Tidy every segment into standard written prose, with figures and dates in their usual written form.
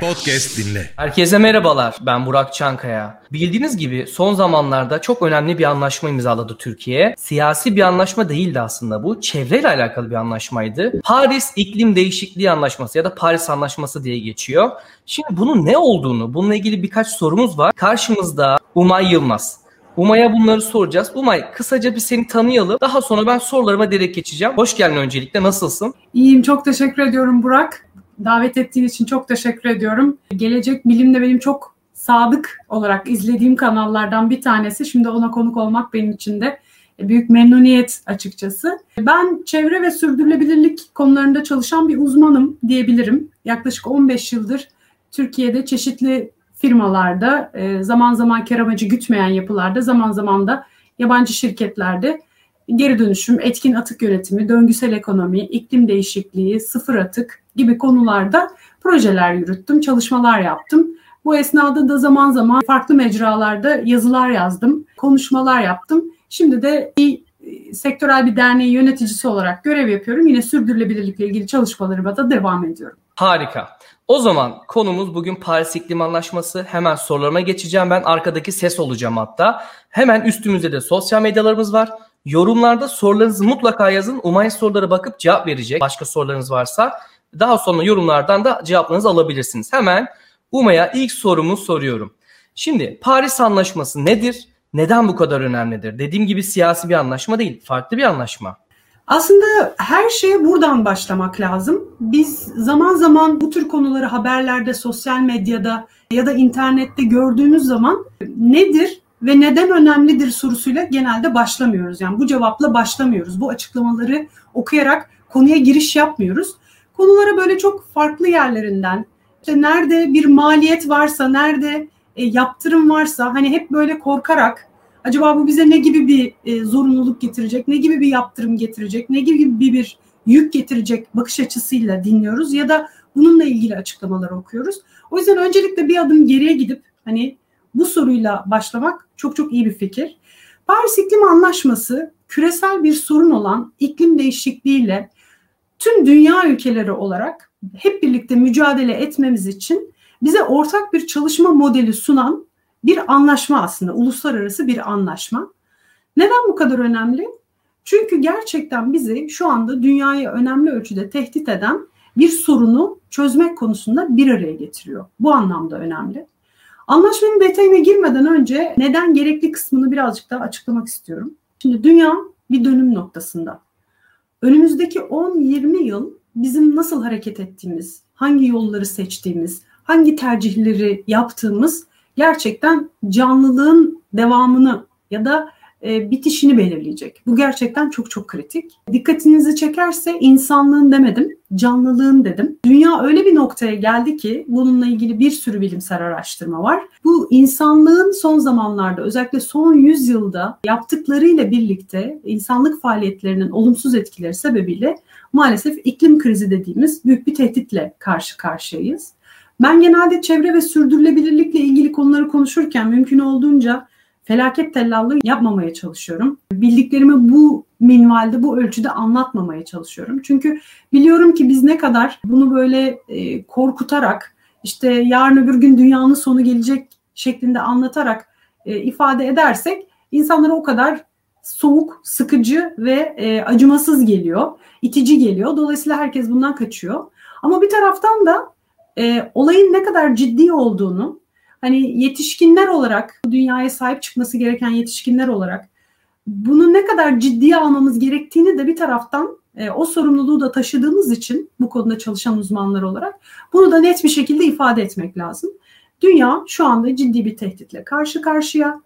Podcast dinle. Herkese merhabalar, ben Burak Çankaya. Bildiğiniz gibi son zamanlarda çok önemli bir anlaşma imzaladı Türkiye. Siyasi bir anlaşma değildi aslında bu, çevreyle alakalı bir anlaşmaydı. Paris İklim Değişikliği Anlaşması ya da Paris Anlaşması diye geçiyor. Şimdi bunun ne olduğunu, bununla ilgili birkaç sorumuz var. Karşımızda Umay Yılmaz. Umay'a bunları soracağız. Umay, kısaca bir seni tanıyalım. Daha sonra ben sorularıma direkt geçeceğim. Hoş geldin öncelikle, nasılsın? İyiyim, çok teşekkür ediyorum Burak. Davet ettiğin için çok teşekkür ediyorum. Gelecek Bilim'de benim çok sadık olarak izlediğim kanallardan bir tanesi. Şimdi ona konuk olmak benim için de büyük memnuniyet açıkçası. Ben çevre ve sürdürülebilirlik konularında çalışan bir uzmanım diyebilirim. Yaklaşık 15 yıldır Türkiye'de çeşitli firmalarda, zaman zaman kar amacı gütmeyen yapılarda, zaman zaman da yabancı şirketlerde geri dönüşüm, etkin atık yönetimi, döngüsel ekonomi, iklim değişikliği, sıfır atık gibi konularda projeler yürüttüm, çalışmalar yaptım. Bu esnada da zaman zaman farklı mecralarda yazılar yazdım, konuşmalar yaptım. Şimdi de sektörel bir derneğin yöneticisi olarak görev yapıyorum. Yine sürdürülebilirlikle ilgili çalışmalarıma da devam ediyorum. Harika. O zaman konumuz bugün Paris İklim Anlaşması. Hemen sorularıma geçeceğim. Ben arkadaki ses olacağım hatta. Hemen üstümüzde de sosyal medyalarımız var. Yorumlarda sorularınızı mutlaka yazın. Umay sorulara bakıp cevap verecek. Başka sorularınız varsa daha sonra yorumlardan da cevaplarınızı alabilirsiniz. Hemen Umay'a ilk sorumu soruyorum. Şimdi Paris Anlaşması nedir? Neden bu kadar önemlidir? Dediğim gibi siyasi bir anlaşma değil, farklı bir anlaşma. Aslında her şeye buradan başlamak lazım. Biz zaman zaman bu tür konuları haberlerde, sosyal medyada ya da internette gördüğümüz zaman nedir ve neden önemlidir sorusuyla genelde başlamıyoruz. Yani bu cevapla başlamıyoruz. Bu açıklamaları okuyarak konuya giriş yapmıyoruz. Konulara böyle çok farklı yerlerinden, işte nerede bir maliyet varsa, nerede yaptırım varsa hani hep böyle korkarak acaba bu bize ne gibi bir zorunluluk getirecek, ne gibi bir yaptırım getirecek, ne gibi bir yük getirecek bakış açısıyla dinliyoruz ya da bununla ilgili açıklamaları okuyoruz. O yüzden öncelikle bir adım geriye gidip hani bu soruyla başlamak çok çok iyi bir fikir. Paris İklim Anlaşması küresel bir sorun olan iklim değişikliğiyle tüm dünya ülkeleri olarak hep birlikte mücadele etmemiz için bize ortak bir çalışma modeli sunan bir anlaşma aslında, uluslararası bir anlaşma. Neden bu kadar önemli? Çünkü gerçekten bizi şu anda dünyayı önemli ölçüde tehdit eden bir sorunu çözmek konusunda bir araya getiriyor. Bu anlamda önemli. Anlaşmanın detayına girmeden önce neden gerekli kısmını birazcık daha açıklamak istiyorum. Şimdi dünya bir dönüm noktasında. Önümüzdeki 10-20 yıl bizim nasıl hareket ettiğimiz, hangi yolları seçtiğimiz, hangi tercihleri yaptığımız gerçekten canlılığın devamını ya da bitişini belirleyecek. Bu gerçekten çok çok kritik. Dikkatinizi çekerse insanlığın demedim, canlılığın dedim. Dünya öyle bir noktaya geldi ki bununla ilgili bir sürü bilimsel araştırma var. Bu insanlığın son zamanlarda özellikle son 100 yılda yaptıklarıyla birlikte insanlık faaliyetlerinin olumsuz etkileri sebebiyle maalesef iklim krizi dediğimiz büyük bir tehditle karşı karşıyayız. Ben genelde çevre ve sürdürülebilirlikle ilgili konuları konuşurken mümkün olduğunca felaket tellallığı yapmamaya çalışıyorum. Bildiklerimi bu minvalde, bu ölçüde anlatmamaya çalışıyorum. Çünkü biliyorum ki biz ne kadar bunu böyle korkutarak, işte yarın öbür gün dünyanın sonu gelecek şeklinde anlatarak ifade edersek insanlara o kadar soğuk, sıkıcı ve acımasız geliyor, itici geliyor. Dolayısıyla herkes bundan kaçıyor. Ama bir taraftan da olayın ne kadar ciddi olduğunu, hani yetişkinler olarak, dünyaya sahip çıkması gereken yetişkinler olarak bunu ne kadar ciddiye almamız gerektiğini de bir taraftan o sorumluluğu da taşıdığımız için bu konuda çalışan uzmanlar olarak bunu da net bir şekilde ifade etmek lazım. Dünya şu anda ciddi bir tehditle karşı karşıya.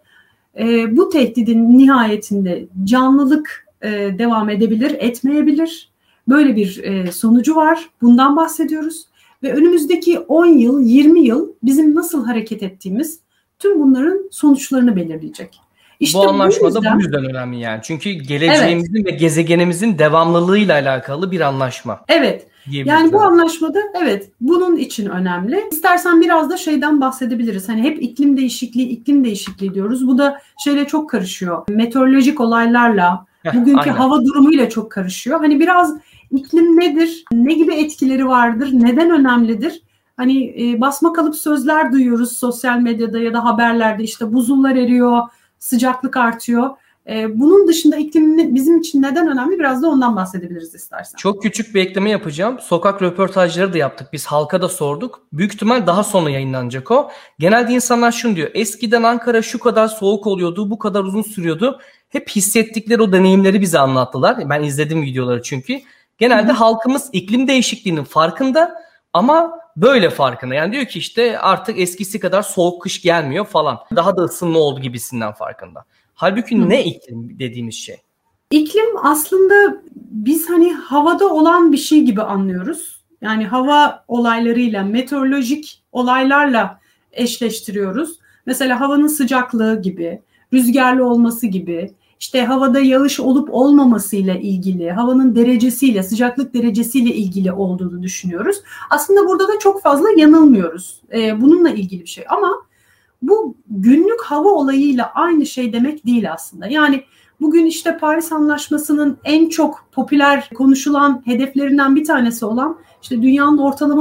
Bu tehdidin nihayetinde canlılık devam edebilir, etmeyebilir. Böyle bir sonucu var. Bundan bahsediyoruz. Ve önümüzdeki 10 yıl, 20 yıl bizim nasıl hareket ettiğimiz tüm bunların sonuçlarını belirleyecek. İşte bu anlaşma da bu yüzden önemli yani. Çünkü geleceğimizin ve gezegenimizin devamlılığıyla alakalı bir anlaşma. Evet. Yani bu anlaşmada evet bunun için önemli. İstersen biraz da şeyden bahsedebiliriz. Hani hep iklim değişikliği diyoruz. Bu da şeyle çok karışıyor. Meteorolojik olaylarla, bugünkü aynen, hava durumuyla çok karışıyor. Hani biraz iklim nedir? Ne gibi etkileri vardır? Neden önemlidir? Hani basmakalıp sözler duyuyoruz sosyal medyada ya da haberlerde, işte buzullar eriyor, sıcaklık artıyor. Bunun dışında iklim bizim için neden önemli? Biraz da ondan bahsedebiliriz istersen. Çok küçük bir ekleme yapacağım. Sokak röportajları da yaptık. Biz halka da sorduk. Büyük ihtimal daha sonra yayınlanacak o. Genelde insanlar şunu diyor. Eskiden Ankara şu kadar soğuk oluyordu, bu kadar uzun sürüyordu. Hep hissettikleri o deneyimleri bize anlattılar. Ben izledim videoları çünkü. Genelde halkımız iklim değişikliğinin farkında ama böyle farkında. Yani diyor ki işte artık eskisi kadar soğuk kış gelmiyor falan. Daha da ısınma oldu gibisinden farkında. Halbuki ne iklim dediğimiz şey? İklim aslında biz hani havada olan bir şey gibi anlıyoruz. Yani hava olaylarıyla, meteorolojik olaylarla eşleştiriyoruz. Mesela havanın sıcaklığı gibi, rüzgarlı olması gibi, işte havada yağış olup olmamasıyla ilgili, havanın derecesiyle, sıcaklık derecesiyle ilgili olduğunu düşünüyoruz. Aslında burada da çok fazla yanılmıyoruz. Bununla ilgili bir şey ama bu günlük hava olayıyla aynı şey demek değil aslında. Yani bugün işte Paris Anlaşması'nın en çok popüler konuşulan hedeflerinden bir tanesi olan işte dünyanın ortalama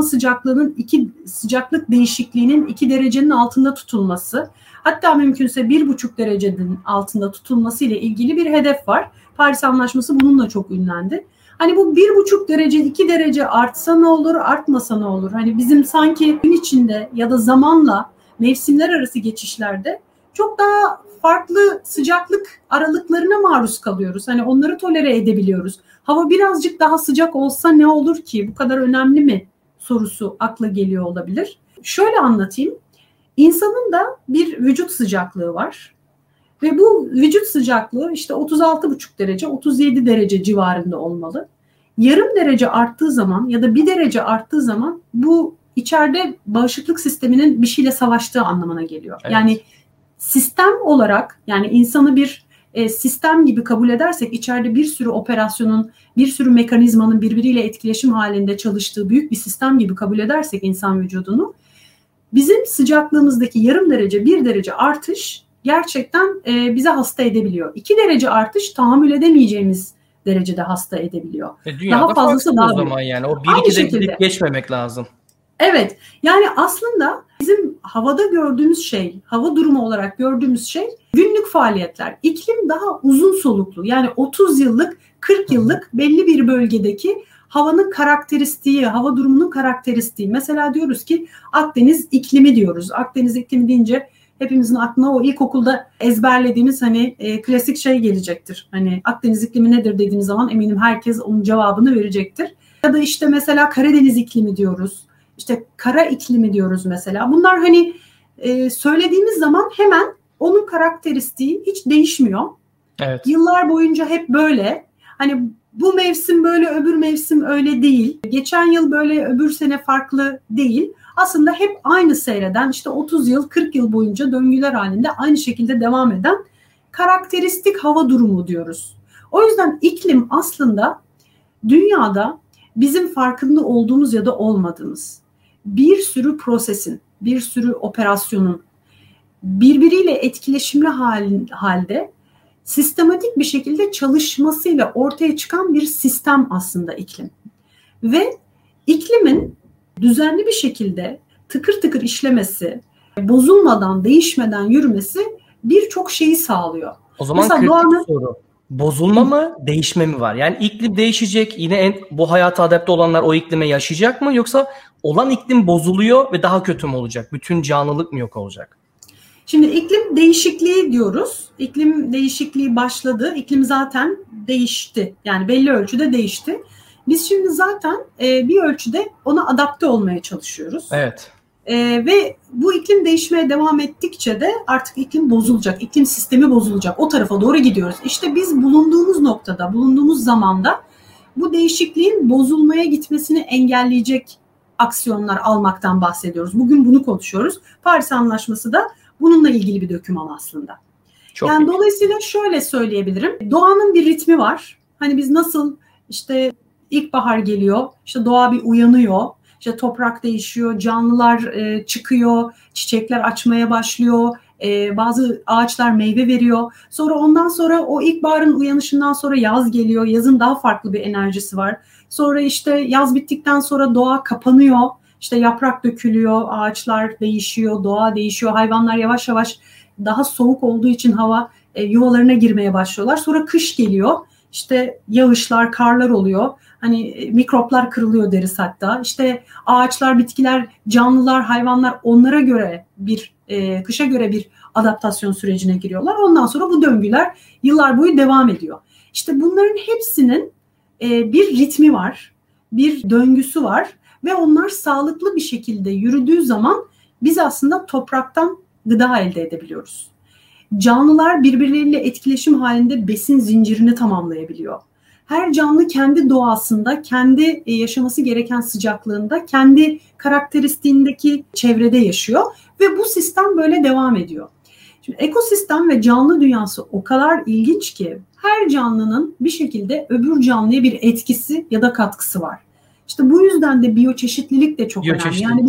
sıcaklık değişikliğinin 2 derecenin altında tutulması, hatta mümkünse 1,5 derecenin altında tutulması ile ilgili bir hedef var. Paris Anlaşması bununla çok ünlendi. Hani bu 1,5 derece, 2 derece artsa ne olur, artmasa ne olur? Hani bizim sanki gün içinde ya da zamanla mevsimler arası geçişlerde çok daha farklı sıcaklık aralıklarına maruz kalıyoruz. Hani onları tolere edebiliyoruz. Hava birazcık daha sıcak olsa ne olur ki? Bu kadar önemli mi? Sorusu akla geliyor olabilir. Şöyle anlatayım. İnsanın da bir vücut sıcaklığı var. Ve bu vücut sıcaklığı işte 36,5 derece, 37 derece civarında olmalı. Yarım derece arttığı zaman ya da 1 derece arttığı zaman bu içeride bağışıklık sisteminin bir şeyle savaştığı anlamına geliyor. Evet. Yani sistem olarak, yani insanı bir sistem gibi kabul edersek, içeride bir sürü operasyonun, bir sürü mekanizmanın birbiriyle etkileşim halinde çalıştığı büyük bir sistem gibi kabul edersek insan vücudunu, bizim sıcaklığımızdaki yarım derece, 1 derece artış gerçekten bize hasta edebiliyor. 2 derece artış tahammül edemeyeceğimiz derecede hasta edebiliyor. Daha fazlası daha büyük. O zaman yani o 1-2'de gidip geçmemek lazım. Evet, yani aslında bizim havada gördüğümüz şey, hava durumu olarak gördüğümüz şey günlük faaliyetler. İklim daha uzun soluklu, yani 30 yıllık, 40 yıllık belli bir bölgedeki havanın karakteristiği, hava durumunun karakteristiği. Mesela diyoruz ki Akdeniz iklimi diyoruz. Akdeniz iklimi deyince hepimizin aklına o ilkokulda ezberlediğimiz hani klasik şey gelecektir. Hani Akdeniz iklimi nedir dediğimiz zaman eminim herkes onun cevabını verecektir. Ya da işte mesela Karadeniz iklimi diyoruz. İşte kara iklimi diyoruz mesela. Bunlar hani söylediğimiz zaman hemen onun karakteristiği hiç değişmiyor. Evet. Yıllar boyunca hep böyle. Hani bu mevsim böyle, öbür mevsim öyle değil. Geçen yıl böyle, öbür sene farklı değil. Aslında hep aynı seyreden, işte 30 yıl, 40 yıl boyunca döngüler halinde aynı şekilde devam eden karakteristik hava durumu diyoruz. O yüzden iklim aslında dünyada bizim farkında olduğumuz ya da olmadığımız bir sürü prosesin, bir sürü operasyonun birbiriyle etkileşimli halde sistematik bir şekilde çalışmasıyla ortaya çıkan bir sistem aslında iklim. Ve iklimin düzenli bir şekilde tıkır tıkır işlemesi, bozulmadan, değişmeden yürümesi birçok şeyi sağlıyor. O zaman kritik soru. Bozulma mı, değişme mi var? Yani iklim değişecek, yine bu hayata adapte olanlar o iklime yaşayacak mı? Yoksa olan iklim bozuluyor ve daha kötü mü olacak? Bütün canlılık mı yok olacak? Şimdi iklim değişikliği diyoruz. İklim değişikliği başladı. İklim zaten değişti. Yani belli ölçüde değişti. Biz şimdi zaten bir ölçüde ona adapte olmaya çalışıyoruz. Evet. Ve bu iklim değişmeye devam ettikçe de artık iklim bozulacak, iklim sistemi bozulacak. O tarafa doğru gidiyoruz. İşte biz bulunduğumuz noktada, bulunduğumuz zamanda bu değişikliğin bozulmaya gitmesini engelleyecek aksiyonlar almaktan bahsediyoruz. Bugün bunu konuşuyoruz. Paris Anlaşması da bununla ilgili bir doküman aslında. Çok yani iyi. Dolayısıyla şöyle söyleyebilirim. Doğanın bir ritmi var. Hani biz nasıl işte ilkbahar geliyor, işte doğa bir uyanıyor. İşte toprak değişiyor, canlılar çıkıyor, çiçekler açmaya başlıyor, bazı ağaçlar meyve veriyor. Sonra ondan sonra o ilkbaharın uyanışından sonra yaz geliyor, yazın daha farklı bir enerjisi var. Sonra işte yaz bittikten sonra doğa kapanıyor, İşte yaprak dökülüyor, ağaçlar değişiyor, doğa değişiyor, hayvanlar yavaş yavaş daha soğuk olduğu için hava yuvalarına girmeye başlıyorlar. Sonra kış geliyor, işte yağışlar, karlar oluyor. Hani mikroplar kırılıyor deriz hatta. İşte ağaçlar, bitkiler, canlılar, hayvanlar onlara göre kışa göre bir adaptasyon sürecine giriyorlar. Ondan sonra bu döngüler yıllar boyu devam ediyor. İşte bunların hepsinin bir ritmi var, bir döngüsü var ve onlar sağlıklı bir şekilde yürüdüğü zaman biz aslında topraktan gıda elde edebiliyoruz. Canlılar birbirleriyle etkileşim halinde besin zincirini tamamlayabiliyor. Her canlı kendi doğasında, kendi yaşaması gereken sıcaklığında, kendi karakteristiğindeki çevrede yaşıyor ve bu sistem böyle devam ediyor. Şimdi ekosistem ve canlı dünyası o kadar ilginç ki her canlının bir şekilde öbür canlıya bir etkisi ya da katkısı var. İşte bu yüzden de biyoçeşitlilik de çok önemli. Yani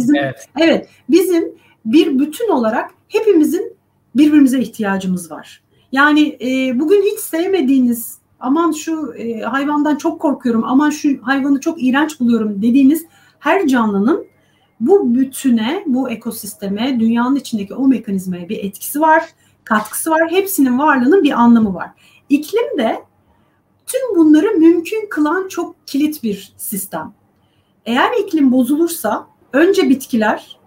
bizim bir bütün olarak hepimizin birbirimize ihtiyacımız var. Yani bugün hiç sevmediğiniz, aman şu hayvandan çok korkuyorum, aman şu hayvanı çok iğrenç buluyorum dediğiniz her canlının bu bütüne, bu ekosisteme, dünyanın içindeki o mekanizmaya bir etkisi var, katkısı var. Hepsinin varlığının bir anlamı var. İklim de tüm bunları mümkün kılan çok kilit bir sistem. Eğer iklim bozulursa önce bitkiler,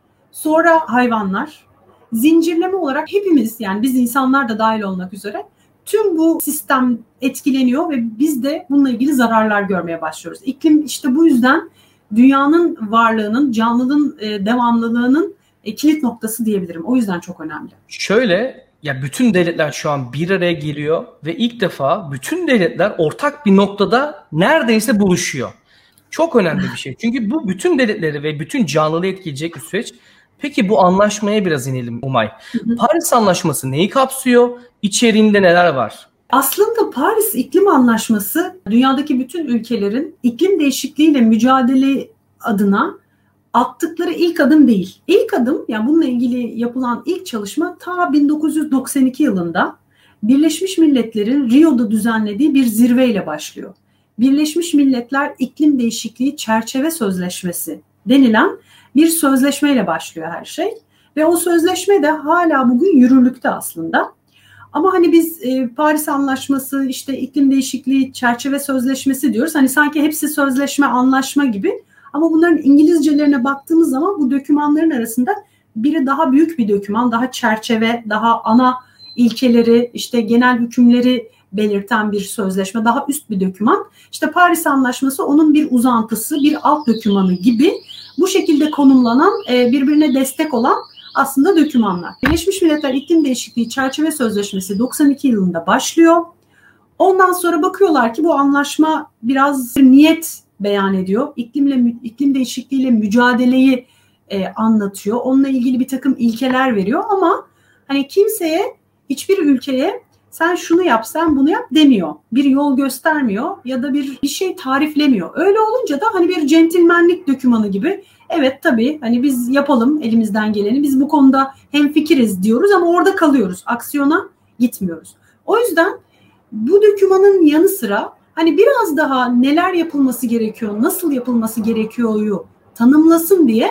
sonra hayvanlar, zincirleme olarak hepimiz, yani biz insanlar da dahil olmak üzere tüm bu sistem etkileniyor ve biz de bununla ilgili zararlar görmeye başlıyoruz. İklim işte bu yüzden dünyanın varlığının, canlılığın devamlılığının kilit noktası diyebilirim. O yüzden çok önemli. Şöyle, ya bütün devletler şu an bir araya geliyor ve ilk defa bütün devletler ortak bir noktada neredeyse buluşuyor. Çok önemli bir şey. Çünkü bu bütün devletleri ve bütün canlılığı etkileyecek bir süreç. Peki bu anlaşmaya biraz inelim Umay. Paris Anlaşması neyi kapsıyor? İçeriğinde neler var? Aslında Paris İklim Anlaşması dünyadaki bütün ülkelerin iklim değişikliğiyle mücadele adına attıkları ilk adım değil. İlk adım, yani bununla ilgili yapılan ilk çalışma ta 1992 yılında Birleşmiş Milletler'in Rio'da düzenlediği bir zirveyle başlıyor. Birleşmiş Milletler İklim Değişikliği Çerçeve Sözleşmesi denilen bir sözleşmeyle başlıyor her şey. Ve o sözleşme de hala bugün yürürlükte aslında. Ama hani biz Paris Anlaşması, işte iklim değişikliği çerçeve sözleşmesi diyoruz. Hani sanki hepsi sözleşme, anlaşma gibi. Ama bunların İngilizcelerine baktığımız zaman bu dokümanların arasında biri daha büyük bir doküman, daha çerçeve, daha ana ilkeleri, işte genel hükümleri belirten bir sözleşme, daha üst bir doküman. İşte Paris Anlaşması onun bir uzantısı, bir alt dokümanı gibi bu şekilde konumlanan, birbirine destek olan aslında dokümanlar. Birleşmiş Milletler İklim Değişikliği Çerçeve Sözleşmesi 92 yılında başlıyor. Ondan sonra bakıyorlar ki bu anlaşma biraz niyet beyan ediyor. İklim değişikliğiyle mücadeleyi anlatıyor. Onunla ilgili bir takım ilkeler veriyor ama hani kimseye, hiçbir ülkeye sen şunu yap, sen bunu yap demiyor. Bir yol göstermiyor ya da bir şey tariflemiyor. Öyle olunca da hani bir centilmenlik dokümanı gibi, evet tabii hani biz yapalım elimizden geleni, biz bu konuda hemfikiriz diyoruz ama orada kalıyoruz. Aksiyona gitmiyoruz. O yüzden bu dokümanın yanı sıra hani biraz daha neler yapılması gerekiyor, nasıl yapılması gerekiyor'yu tanımlasın diye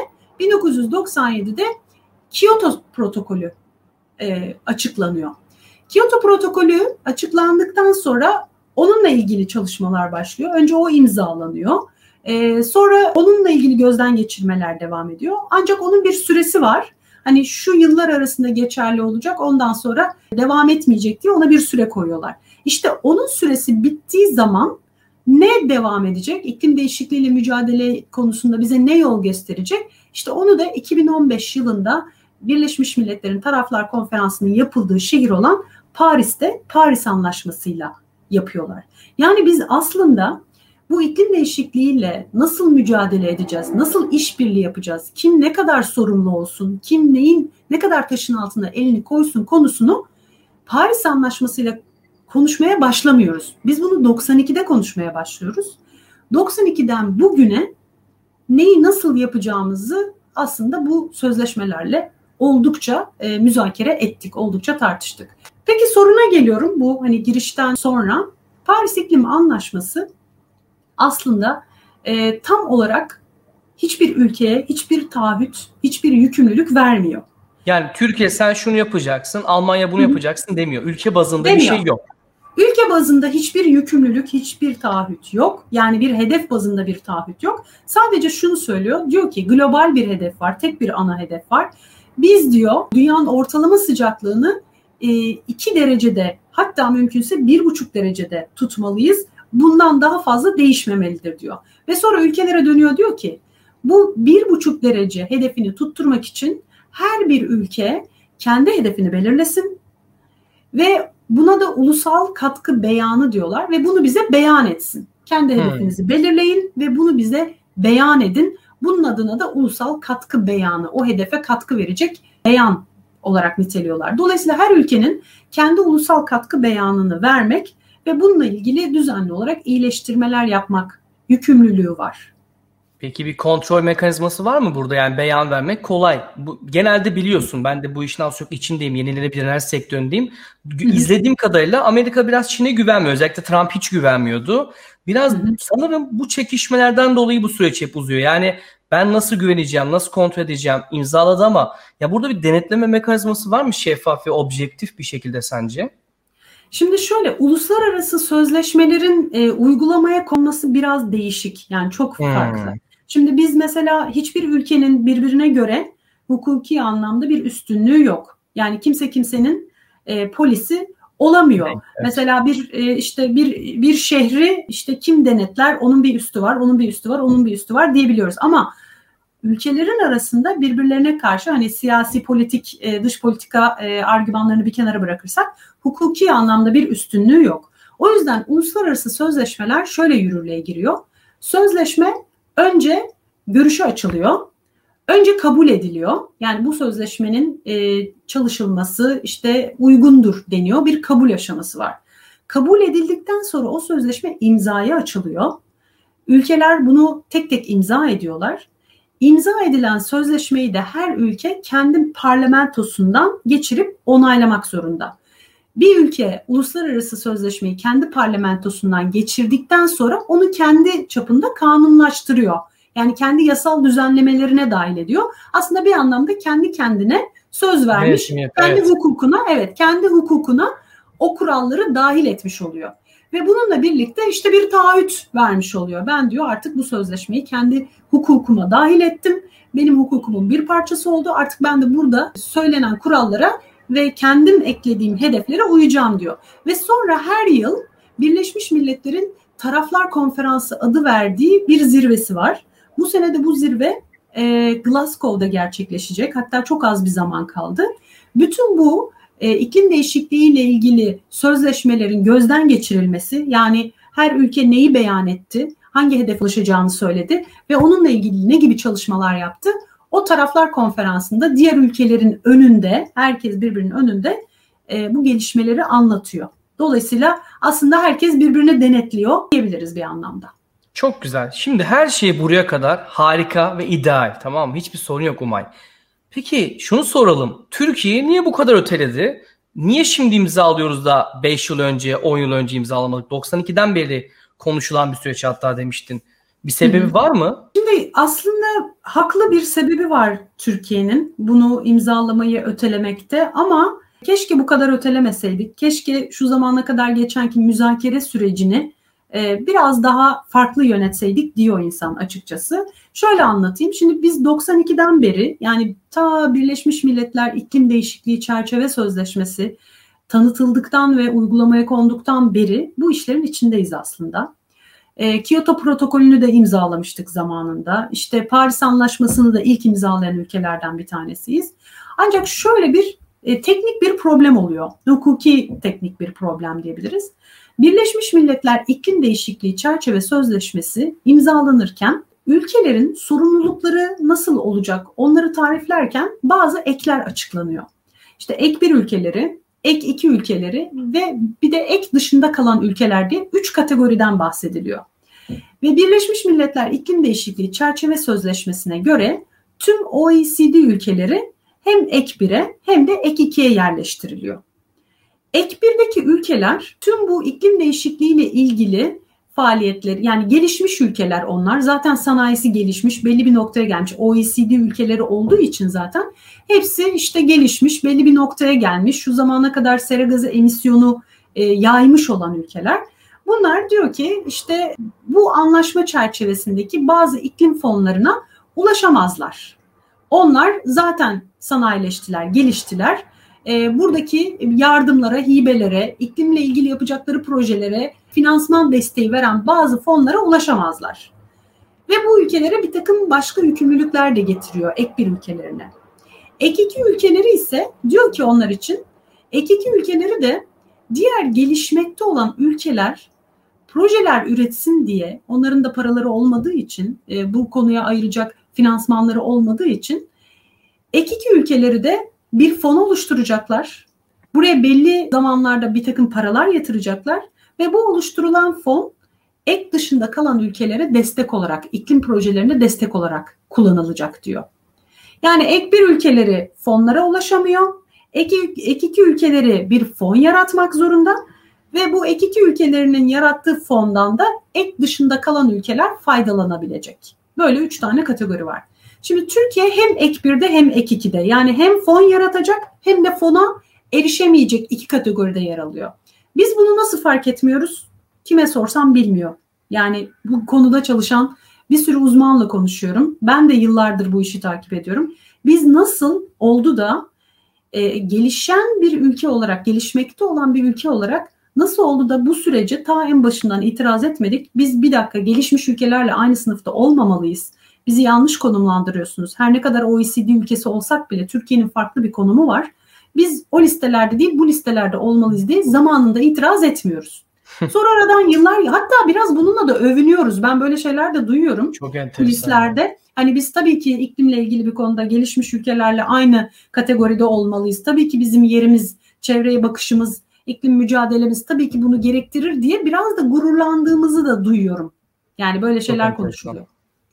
1997'de Kyoto Protokolü açıklanıyor. Kyoto Protokolü açıklandıktan sonra onunla ilgili çalışmalar başlıyor. Önce o imzalanıyor. Sonra onunla ilgili gözden geçirmeler devam ediyor. Ancak onun bir süresi var. Hani şu yıllar arasında geçerli olacak, ondan sonra devam etmeyecek diye ona bir süre koyuyorlar. İşte onun süresi bittiği zaman ne devam edecek? İklim değişikliğiyle mücadele konusunda bize ne yol gösterecek? İşte onu da 2015 yılında Birleşmiş Milletler'in Taraflar Konferansı'nın yapıldığı şehir olan Paris'te Paris Anlaşması'yla yapıyorlar. Yani biz aslında bu iklim değişikliğiyle nasıl mücadele edeceğiz, nasıl işbirliği yapacağız, kim ne kadar sorumlu olsun, kim neyin ne kadar taşın altına elini koysun konusunu Paris Anlaşması'yla konuşmaya başlamıyoruz. Biz bunu 92'de konuşmaya başlıyoruz. 92'den bugüne neyi nasıl yapacağımızı aslında bu sözleşmelerle oldukça müzakere ettik, oldukça tartıştık. Peki soruna geliyorum, bu hani girişten sonra Paris İklim Anlaşması aslında tam olarak hiçbir ülkeye hiçbir taahhüt, hiçbir yükümlülük vermiyor. Yani Türkiye sen şunu yapacaksın, Almanya bunu yapacaksın demiyor. Ülke bazında demiyor. Bir şey yok. Ülke bazında hiçbir yükümlülük, hiçbir taahhüt yok. Yani bir hedef bazında bir taahhüt yok. Sadece şunu söylüyor. Diyor ki global bir hedef var. Tek bir ana hedef var. Biz diyor dünyanın ortalama sıcaklığını 2 derecede hatta mümkünse 1,5 derecede tutmalıyız. Bundan daha fazla değişmemelidir diyor. Ve sonra ülkelere dönüyor diyor ki bu 1,5 derece hedefini tutturmak için her bir ülke kendi hedefini belirlesin ve buna da ulusal katkı beyanı diyorlar ve bunu bize beyan etsin. Kendi hedefinizi belirleyin ve bunu bize beyan edin. Bunun adına da ulusal katkı beyanı, o hedefe katkı verecek beyan olarak niteliyorlar. Dolayısıyla her ülkenin kendi ulusal katkı beyanını vermek ve bununla ilgili düzenli olarak iyileştirmeler yapmak yükümlülüğü var. Peki bir kontrol mekanizması var mı burada? Yani beyan vermek kolay. Genelde biliyorsun, ben de bu işin az çok içindeyim, yenilenebilir enerji sektöründeyim. İzlediğim kadarıyla Amerika biraz Çin'e güvenmiyor. Özellikle Trump hiç güvenmiyordu. Biraz sanırım bu çekişmelerden dolayı bu süreç hep uzuyor. Yani ben nasıl güveneceğim, nasıl kontrol edeceğim, imzaladı ama ya burada bir denetleme mekanizması var mı şeffaf ve objektif bir şekilde sence? Şimdi şöyle, uluslararası sözleşmelerin uygulamaya konması biraz değişik. Yani çok farklı. Şimdi biz mesela hiçbir ülkenin birbirine göre hukuki anlamda bir üstünlüğü yok. Yani kimse kimsenin polisi olamıyor. Evet. Mesela bir şehri işte kim denetler? Onun bir üstü var, onun bir üstü var, onun bir üstü var diyebiliyoruz. Ama ülkelerin arasında birbirlerine karşı hani siyasi, politik, dış politika argümanlarını bir kenara bırakırsak hukuki anlamda bir üstünlüğü yok. O yüzden uluslararası sözleşmeler şöyle yürürlüğe giriyor. Sözleşme önce görüşe açılıyor. Önce kabul ediliyor. Yani bu sözleşmenin çalışılması işte uygundur deniyor. Bir kabul aşaması var. Kabul edildikten sonra o sözleşme imzaya açılıyor. Ülkeler bunu tek tek imza ediyorlar. İmza edilen sözleşmeyi de her ülke kendi parlamentosundan geçirip onaylamak zorunda. Bir ülke uluslararası sözleşmeyi kendi parlamentosundan geçirdikten sonra onu kendi çapında kanunlaştırıyor. Yani kendi yasal düzenlemelerine dahil ediyor. Aslında bir anlamda kendi kendine söz vermiş, kendi hukukuna o kuralları dahil etmiş oluyor. Ve bununla birlikte işte bir taahhüt vermiş oluyor. Ben diyor artık bu sözleşmeyi kendi hukukuma dahil ettim. Benim hukukumun bir parçası oldu. Artık ben de burada söylenen kurallara ve kendim eklediğim hedeflere uyacağım diyor. Ve sonra her yıl Birleşmiş Milletler'in Taraflar Konferansı adı verdiği bir zirvesi var. Bu sene de bu zirve Glasgow'da gerçekleşecek. Hatta çok az bir zaman kaldı. Bütün bu iklim değişikliği ile ilgili sözleşmelerin gözden geçirilmesi, yani her ülke neyi beyan etti, hangi hedef ulaşacağını söyledi ve onunla ilgili ne gibi çalışmalar yaptı, o taraflar konferansında diğer ülkelerin önünde, herkes birbirinin önünde bu gelişmeleri anlatıyor. Dolayısıyla aslında herkes birbirini denetliyor diyebiliriz bir anlamda. Çok güzel. Şimdi her şey buraya kadar harika ve ideal, tamam mı? Hiçbir sorun yok Umay. Peki şunu soralım. Türkiye niye bu kadar öteledi? Niye şimdi imzalıyoruz da 5 yıl önce, 10 yıl önce imzalamadık? 92'den beri konuşulan bir süreç hatta demiştin. Bir sebebi var mı? Şimdi aslında haklı bir sebebi var Türkiye'nin bunu imzalamayı ötelemekte ama keşke bu kadar ötelemeseydik. Keşke şu zamana kadar geçenki müzakere sürecini biraz daha farklı yönetseydik diyor insan açıkçası. Şöyle anlatayım. Şimdi biz 92'den beri, yani ta Birleşmiş Milletler İklim Değişikliği Çerçeve Sözleşmesi tanıtıldıktan ve uygulamaya konduktan beri bu işlerin içindeyiz aslında. Kyoto protokolünü de imzalamıştık zamanında. İşte Paris Anlaşması'nı da ilk imzalayan ülkelerden bir tanesiyiz. Ancak şöyle bir teknik bir problem oluyor. Hukuki teknik bir problem diyebiliriz. Birleşmiş Milletler İklim Değişikliği Çerçeve Sözleşmesi imzalanırken ülkelerin sorumlulukları nasıl olacak onları tariflerken bazı ekler açıklanıyor. İşte ek 1 ülkeleri, ek 2 ülkeleri ve bir de ek dışında kalan ülkeler diye 3 kategoriden bahsediliyor. Ve Birleşmiş Milletler İklim Değişikliği Çerçeve Sözleşmesi'ne göre tüm OECD ülkeleri hem ek 1'e hem de ek 2'ye yerleştiriliyor. Ek 1'deki ülkeler tüm bu iklim değişikliği ile ilgili faaliyetleri, yani gelişmiş ülkeler onlar. Zaten sanayisi gelişmiş, belli bir noktaya gelmiş. OECD ülkeleri olduğu için zaten hepsi işte gelişmiş, belli bir noktaya gelmiş. Şu zamana kadar sera gazı emisyonu yaymış olan ülkeler. Bunlar diyor ki işte bu anlaşma çerçevesindeki bazı iklim fonlarına ulaşamazlar. Onlar zaten sanayileştiler, geliştiler. Buradaki yardımlara, hibelere, iklimle ilgili yapacakları projelere finansman desteği veren bazı fonlara ulaşamazlar. Ve bu ülkelere bir takım başka yükümlülükler de getiriyor ek bir ülkelerine. Ek iki ülkeleri ise diyor ki onlar için ek iki ülkeleri de diğer gelişmekte olan ülkeler projeler üretsin diye, onların da paraları olmadığı için, bu konuya ayıracak finansmanları olmadığı için ek iki ülkeleri de bir fon oluşturacaklar. Buraya belli zamanlarda bir takım paralar yatıracaklar ve bu oluşturulan fon ek dışında kalan ülkelere destek olarak, iklim projelerine destek olarak kullanılacak diyor. Yani ek bir ülkeleri fonlara ulaşamıyor. Ek iki ülkeleri bir fon yaratmak zorunda ve bu ek iki ülkelerinin yarattığı fondan da ek dışında kalan ülkeler faydalanabilecek. Böyle 3 tane kategori var. Şimdi Türkiye hem ek 1'de hem ek 2'de, yani hem fon yaratacak hem de fona erişemeyecek iki kategoride yer alıyor. Biz bunu nasıl fark etmiyoruz? Kime sorsam bilmiyor. Yani bu konuda çalışan bir sürü uzmanla konuşuyorum. Ben de yıllardır bu işi takip ediyorum. Biz nasıl oldu da gelişen bir ülke olarak, gelişmekte olan bir ülke olarak nasıl oldu da bu sürece ta en başından itiraz etmedik? Biz bir dakika, gelişmiş ülkelerle aynı sınıfta olmamalıyız. Bizi yanlış konumlandırıyorsunuz. Her ne kadar OECD ülkesi olsak bile Türkiye'nin farklı bir konumu var. Biz o listelerde değil bu listelerde olmalıyız diye zamanında itiraz etmiyoruz. Sonra aradan yıllar, hatta biraz bununla da övünüyoruz. Ben böyle şeyler de duyuyorum. Çok enteresan. Kulislerde. Hani biz tabii ki iklimle ilgili bir konuda gelişmiş ülkelerle aynı kategoride olmalıyız. Tabii ki bizim yerimiz, çevreye bakışımız, iklim mücadelemiz tabii ki bunu gerektirir diye biraz da gururlandığımızı da duyuyorum. Yani böyle şeyler konuşuluyor.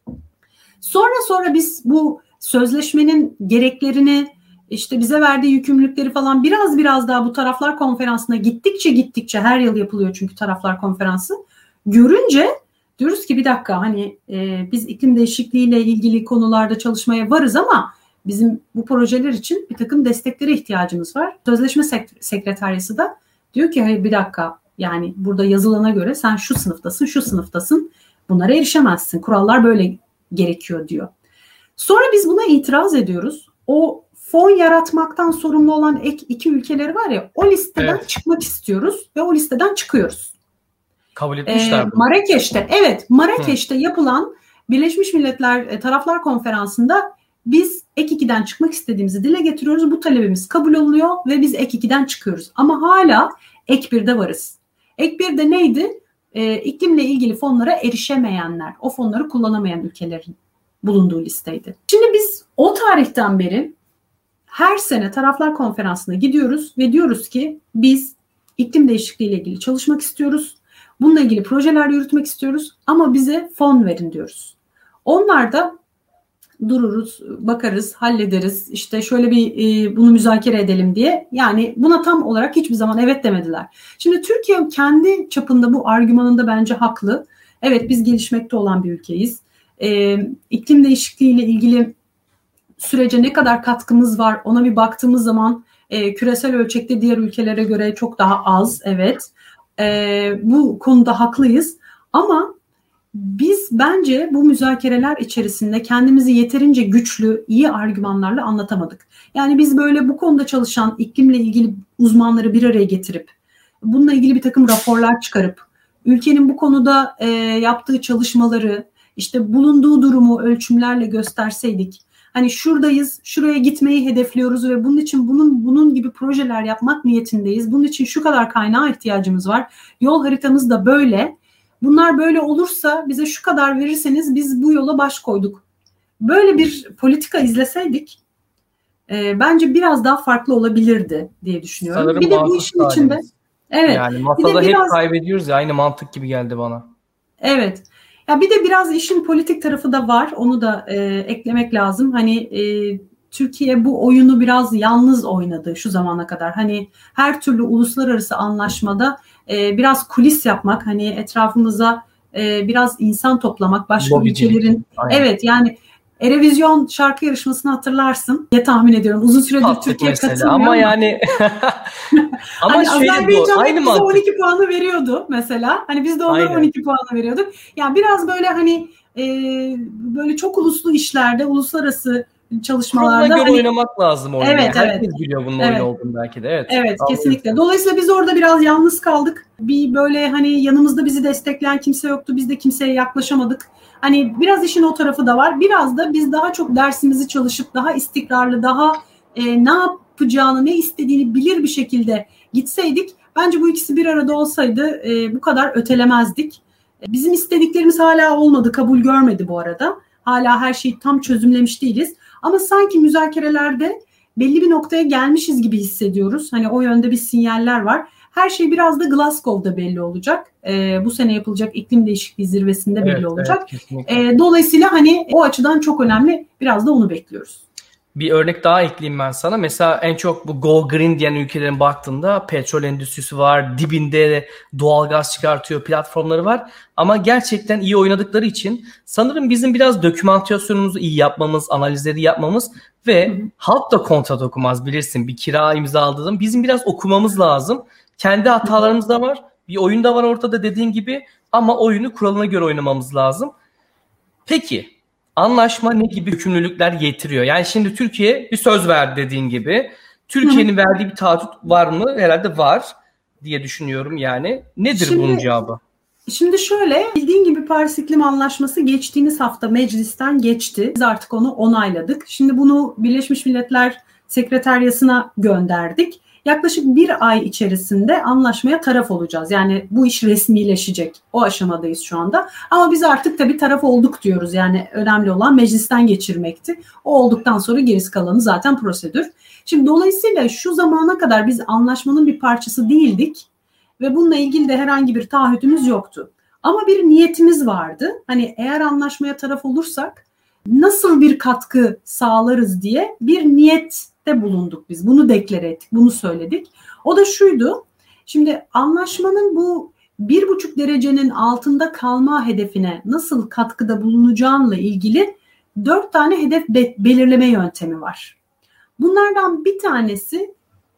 Sonra biz bu sözleşmenin gereklerini, işte bize verdiği yükümlülükleri falan biraz daha bu taraflar konferansına gittikçe her yıl yapılıyor çünkü taraflar konferansı görünce diyoruz ki bir dakika, hani biz iklim değişikliğiyle ilgili konularda çalışmaya varız ama bizim bu projeler için bir takım desteklere ihtiyacımız var. Sözleşme sekreteryası da diyor ki hayır bir dakika, yani burada yazılana göre sen şu sınıftasın bunlara erişemezsin, kurallar böyle gerekiyor diyor. Sonra biz buna itiraz ediyoruz. O fon yaratmaktan sorumlu olan ek iki ülkeleri var ya, o listeden çıkmak istiyoruz ve o listeden çıkıyoruz. Kabul etmişler bunu. Marrakeş'te yapılan Birleşmiş Milletler Taraflar Konferansı'nda biz ek 2'den çıkmak istediğimizi dile getiriyoruz. Bu talebimiz kabul oluyor ve biz ek 2'den çıkıyoruz. Ama hala ek 1'de varız. Ek 1'de neydi? İklimle ilgili fonlara erişemeyenler, o fonları kullanamayan ülkelerin bulunduğu listeydi. Şimdi biz o tarihten beri her sene Taraflar Konferansı'na gidiyoruz ve diyoruz ki biz iklim değişikliği ile ilgili çalışmak istiyoruz. Bununla ilgili projeler yürütmek istiyoruz ama bize fon verin diyoruz. Onlar da dururuz, bakarız, hallederiz, işte şöyle bir bunu müzakere edelim diye. Yani buna tam olarak hiçbir zaman evet demediler. Şimdi Türkiye kendi çapında bu argümanında bence haklı. Evet, biz gelişmekte olan bir ülkeyiz. İklim değişikliği ile ilgili sürece ne kadar katkımız var ona bir baktığımız zaman küresel ölçekte diğer ülkelere göre çok daha az, evet. Bu konuda haklıyız ama biz bence bu müzakereler içerisinde kendimizi yeterince güçlü, iyi argümanlarla anlatamadık. Yani biz böyle bu konuda çalışan iklimle ilgili uzmanları bir araya getirip bununla ilgili bir takım raporlar çıkarıp ülkenin bu konuda yaptığı çalışmaları, işte bulunduğu durumu ölçümlerle gösterseydik, hani şuradayız, şuraya gitmeyi hedefliyoruz ve bunun için bunun gibi projeler yapmak niyetindeyiz. Bunun için şu kadar kaynağa ihtiyacımız var. Yol haritamız da böyle. Bunlar böyle olursa bize şu kadar verirseniz biz bu yola baş koyduk. Böyle bir politika izleseydik bence biraz daha farklı olabilirdi diye düşünüyorum. Sanırım bir de bu işin içinde. Evet. Yani masada hep kaybediyoruz ya, aynı mantık gibi geldi bana. Evet. Ya bir de biraz işin politik tarafı da var. Onu da eklemek lazım. Hani Türkiye bu oyunu biraz yalnız oynadı şu zamana kadar. Hani her türlü uluslararası anlaşmada biraz kulis yapmak, hani etrafımıza biraz insan toplamak, başka Lobicilik. ülkelerin... Aynen. Evet, yani Eurovision şarkı yarışmasını hatırlarsın diye tahmin ediyorum. Uzun süredir Türkiye katılmıyor ama yani ama hani Azerbaycan aynı bize mantık. 12 puanı veriyordu mesela. Hani biz de onlara 12 puanı veriyorduk. Yani biraz böyle hani böyle çok uluslu işlerde, uluslararası çalışmalarda Kuralına göre hani, oynamak lazım oyunu. Evet, Herkes biliyor bunun oyun olduğunu belki de. Evet, kesinlikle. Dolayısıyla biz orada biraz yalnız kaldık. Bir böyle hani yanımızda bizi destekleyen kimse yoktu. Biz de kimseye yaklaşamadık. Hani biraz işin o tarafı da var. Biraz da biz daha çok dersimizi çalışıp daha istikrarlı, daha ne yapacağını, ne istediğini bilir bir şekilde gitseydik, bence bu ikisi bir arada olsaydı bu kadar ötelemezdik. Bizim istediklerimiz hala olmadı, kabul görmedi bu arada. Hala her şeyi tam çözümlemiş değiliz. Ama sanki müzakerelerde belli bir noktaya gelmişiz gibi hissediyoruz. Hani o yönde bir sinyaller var. Her şey biraz da Glasgow'da belli olacak. Bu sene yapılacak iklim değişikliği zirvesinde belli olacak. Dolayısıyla hani o açıdan çok önemli. Biraz da onu bekliyoruz. Bir örnek daha ekleyeyim ben sana. Mesela en çok bu Go Green diyen ülkelerin baktığında petrol endüstrisi var, dibinde doğalgaz çıkartıyor platformları var. Ama gerçekten iyi oynadıkları için sanırım bizim biraz dokümantasyonumuzu iyi yapmamız, analizleri yapmamız ve halk da kontrat okumaz, bilirsin. Bir kira imzaladığında bizim biraz okumamız lazım. Kendi hatalarımız da var. Bir oyun da var ortada dediğin gibi ama oyunu kuralına göre oynamamız lazım. Peki anlaşma ne gibi yükümlülükler getiriyor? Yani şimdi Türkiye bir söz verdi dediğin gibi. Türkiye'nin verdiği bir taahhüt var mı? Herhalde var diye düşünüyorum yani. Nedir bunun cevabı? Şimdi şöyle, bildiğin gibi Paris İklim Anlaşması geçtiğimiz hafta meclisten geçti. Biz artık onu onayladık. Şimdi bunu Birleşmiş Milletler Sekreteryası'na gönderdik. Yaklaşık bir ay içerisinde anlaşmaya taraf olacağız. Yani bu iş resmileşecek. O aşamadayız şu anda. Ama biz artık tabii taraf olduk diyoruz. Yani önemli olan meclisten geçirmekti. O olduktan sonra gerisi kalanı zaten prosedür. Şimdi dolayısıyla şu zamana kadar biz anlaşmanın bir parçası değildik. Ve bununla ilgili de herhangi bir taahhütümüz yoktu. Ama bir niyetimiz vardı. Hani eğer anlaşmaya taraf olursak nasıl bir katkı sağlarız diye bir niyette bulunduk biz. Bunu deklare ettik, bunu söyledik. O da şuydu. Şimdi anlaşmanın bu 1,5 derecenin altında kalma hedefine nasıl katkıda bulunacağınla ilgili 4 tane hedef belirleme yöntemi var. Bunlardan bir tanesi,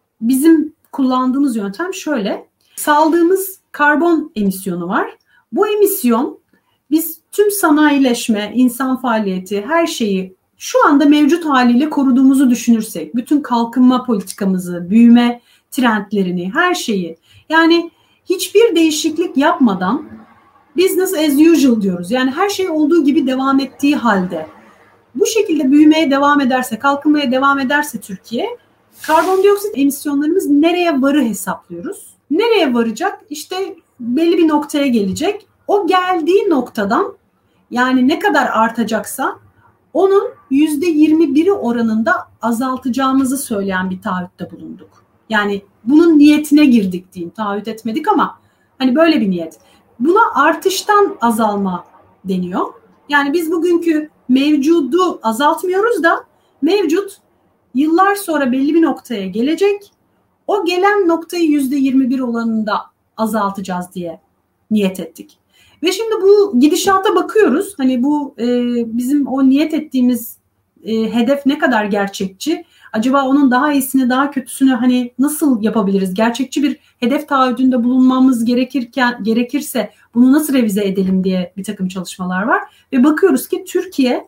bizim kullandığımız yöntem şöyle. Saldığımız karbon emisyonu var. Bu emisyon, biz tüm sanayileşme, insan faaliyeti, her şeyi şu anda mevcut haliyle koruduğumuzu düşünürsek, bütün kalkınma politikamızı, büyüme trendlerini, her şeyi, yani hiçbir değişiklik yapmadan business as usual diyoruz. Yani her şey olduğu gibi devam ettiği halde bu şekilde büyümeye devam ederse, kalkınmaya devam ederse Türkiye, karbondioksit emisyonlarımız nereye varı hesaplıyoruz. Nereye varacak? İşte belli bir noktaya gelecek. O geldiği noktadan, yani ne kadar artacaksa onun %21'i oranında azaltacağımızı söyleyen bir taahhütte bulunduk. Yani bunun niyetine girdik diyeyim. Taahhüt etmedik ama hani böyle bir niyet. Buna artıştan azalma deniyor. Yani biz bugünkü mevcudu azaltmıyoruz da mevcut yıllar sonra belli bir noktaya gelecek. O gelen noktayı %21 oranında azaltacağız diye niyet ettik. Ve şimdi bu gidişata bakıyoruz. Hani bu bizim o niyet ettiğimiz hedef ne kadar gerçekçi? Acaba onun daha iyisini, daha kötüsünü hani nasıl yapabiliriz? Gerçekçi bir hedef taahhüdünde bulunmamız gerekirse bunu nasıl revize edelim diye bir takım çalışmalar var. Ve bakıyoruz ki Türkiye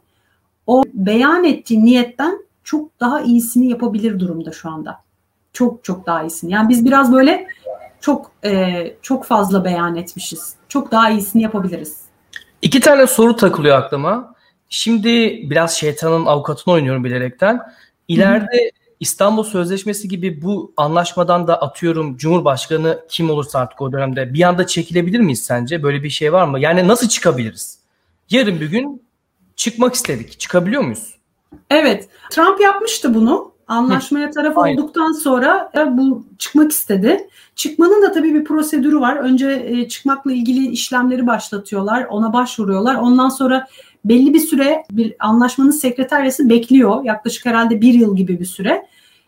o beyan ettiği niyetten çok daha iyisini yapabilir durumda şu anda. Çok çok daha iyisini. Yani biz biraz böyle çok fazla beyan etmişiz. Çok daha iyisini yapabiliriz. 2 tane soru takılıyor aklıma. Şimdi biraz şeytanın avukatını oynuyorum bilerekten. İleride İstanbul Sözleşmesi gibi bu anlaşmadan da atıyorum Cumhurbaşkanı kim olursa artık o dönemde bir anda çekilebilir miyiz sence? Böyle bir şey var mı? Yani nasıl çıkabiliriz? Yarın bir gün çıkmak istedik. Çıkabiliyor muyuz? Evet. Trump yapmıştı bunu. Anlaşmaya taraf olduktan sonra bu çıkmak istedi. Çıkmanın da tabii bir prosedürü var. Önce çıkmakla ilgili işlemleri başlatıyorlar. Ona başvuruyorlar. Ondan sonra belli bir süre bir anlaşmanın sekreteryası bekliyor. Yaklaşık herhalde 1 yıl gibi bir süre.